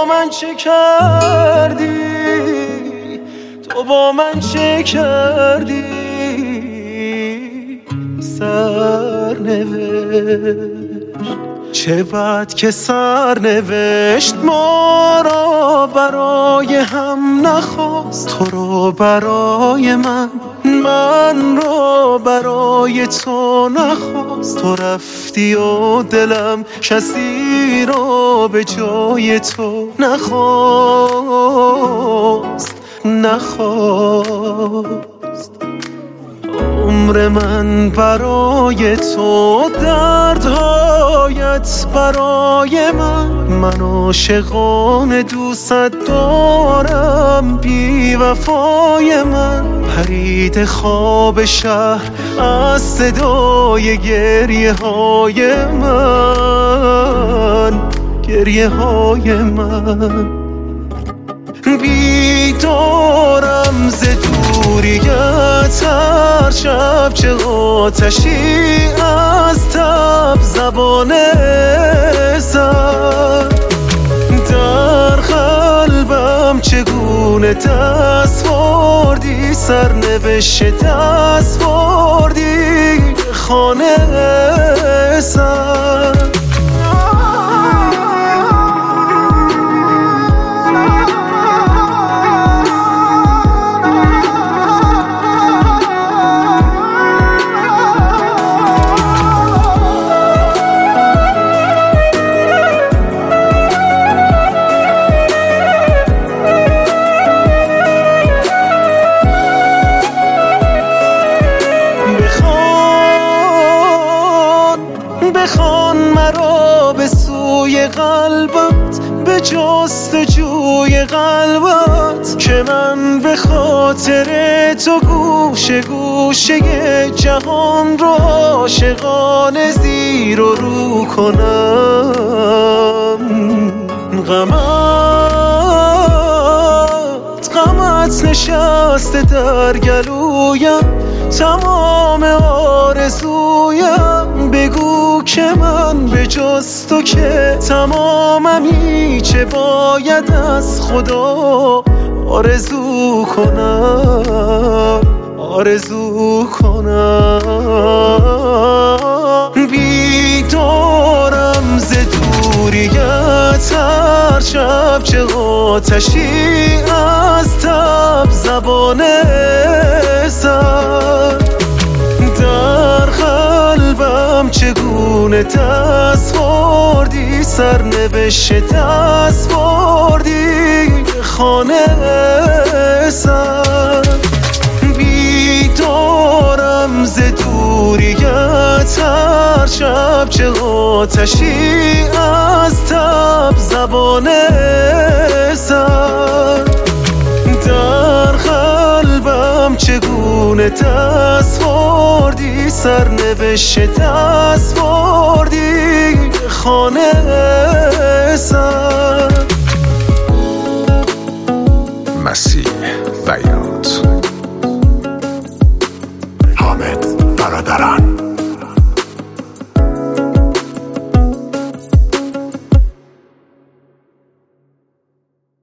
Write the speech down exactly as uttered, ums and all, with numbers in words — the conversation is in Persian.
با من چه کردی؟ تو با من چه کردی؟ سرنوشت چه بد که سرنوشت ما را برای هم نخواست، تو رو برای من، من را برای تو نخواست. تو رفتی و دلم کسی را به جای تو نخواست، نخواست. عمر من برای تو، دردهایت برای من، من عاشقان دوست دارم، بی وفای من. پرید خواب شهر از صدای گریه های من، گریه های من. بیدارم ز دوریت هر شب، چه آتشی از تب زبان زد. در قلبم چگونه دست بردی، سرنوشت دست بردی به خانه زد. بخوان مرا به سوی قلبت، به جستجوی قلبت، که من به خاطر تو گوشه گوشه جهان را عاشقانه زیر و رو کنم. غمت غمت نشسته در گلویم، تمام آرزویم. بگو که من به جز تو که تماممی، چه باید از خدا آرزو کنم، آرزو کنم. بیدارم ز دوریت هر شب، چه آتشی از تب زبان زد. در قلبم چگونه دست بردی، سرنوشت دست بردی به خانه زد. بیدارم ز دوریت هر شب، چه آتشی از تب زبان زد. در قلبم چگونه دست بردی، سرنوشت دست بردی به خانه زد. مسیح بیات حامد برادران.